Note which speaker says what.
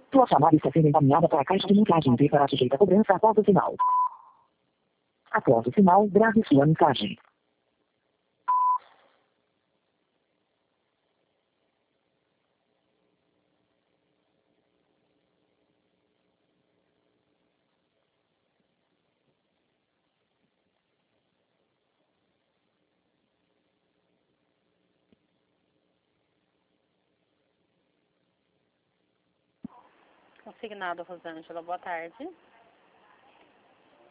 Speaker 1: Sua chamada está sendo encaminhada para a caixa de mensagem e será sujeita a cobrança após o sinal. Após o sinal, grave sua mensagem.
Speaker 2: Consignado, Rosângela. Boa tarde.